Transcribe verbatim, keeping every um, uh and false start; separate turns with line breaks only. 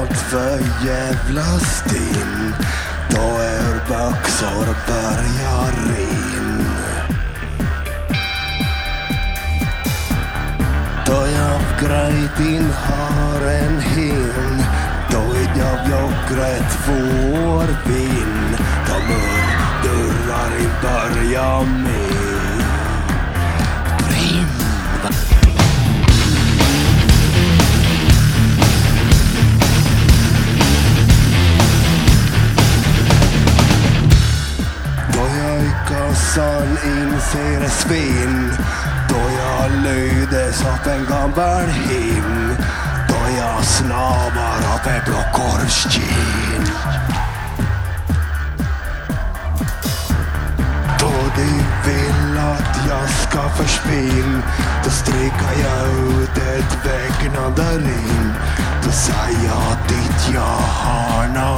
allt för jävla stinn. Då är baxor börjar in. Då jag grejt in har en hin. Då är jag blockrätt får vinn. Då dörrar i början med brinn. Kassan inser svinn. Då jag lydes av en gammal him. Då jag snabar av en blåkorvskinn. Då de vill att jag ska förspinn. Då stryker jag ut ett vägnande rim. Då säger jag dit jag har